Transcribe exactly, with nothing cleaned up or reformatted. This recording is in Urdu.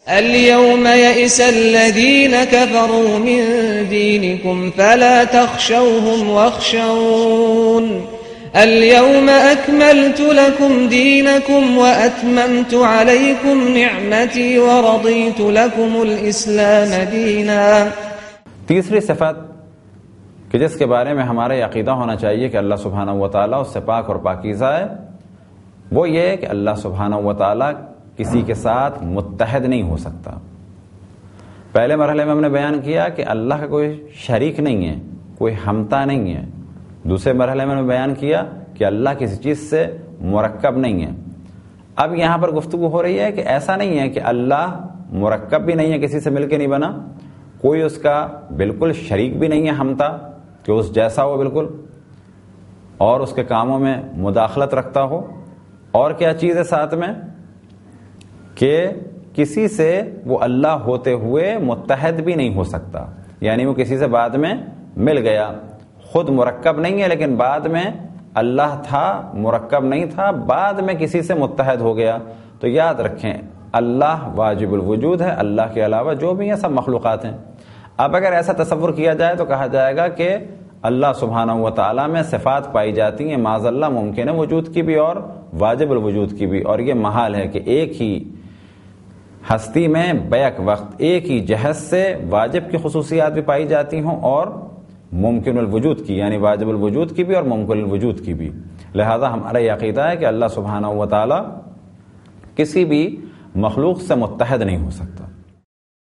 اليوم يئس الذين كفروا من دينكم فلا تخشوهم واخشون اليوم أكملت لكم دينكم وأتممت عليكم نعمتي ورضيت لكم الإسلام دينا. تیسری صفت کہ جس کے بارے میں ہمارا یہ عقیدہ ہونا چاہیے کہ اللہ سبحانہ و تعالیٰ اس سے پاک اور پاکیزہ ہے، وہ یہ ہے کہ اللہ سبحانہ و تعالیٰ کسی کے ساتھ متحد نہیں ہو سکتا. پہلے مرحلے میں ہم نے بیان کیا کہ اللہ کا کوئی شریک نہیں ہے، کوئی ہمتا نہیں ہے. دوسرے مرحلے میں ہم نے بیان کیا کہ اللہ کسی چیز سے مرکب نہیں ہے. اب یہاں پر گفتگو ہو رہی ہے کہ ایسا نہیں ہے کہ اللہ مرکب بھی نہیں ہے، کسی سے مل کے نہیں بنا، کوئی اس کا بالکل شریک بھی نہیں ہے ہمتا کہ اس جیسا ہو بالکل اور اس کے کاموں میں مداخلت رکھتا ہو. اور کیا چیز ہے ساتھ میں کہ کسی سے وہ اللہ ہوتے ہوئے متحد بھی نہیں ہو سکتا، یعنی وہ کسی سے بعد میں مل گیا، خود مرکب نہیں ہے لیکن بعد میں اللہ تھا، مرکب نہیں تھا، بعد میں کسی سے متحد ہو گیا. تو یاد رکھیں اللہ واجب الوجود ہے، اللہ کے علاوہ جو بھی ہیں سب مخلوقات ہیں. اب اگر ایسا تصور کیا جائے تو کہا جائے گا کہ اللہ سبحانہ و تعالیٰ میں صفات پائی جاتی ہیں معاذ اللہ ممکن ہے وجود کی بھی اور واجب الوجود کی بھی، اور یہ محال ہے کہ ایک ہی ہستی میں بیک وقت ایک ہی جہت سے واجب کی خصوصیات بھی پائی جاتی ہوں اور ممکن الوجود کی یعنی واجب الوجود کی بھی اور ممکن الوجود کی بھی. لہذا ہمارا یہ عقیدہ ہے کہ اللہ سبحانہ و تعالیٰ کسی بھی مخلوق سے متحد نہیں ہو سکتا.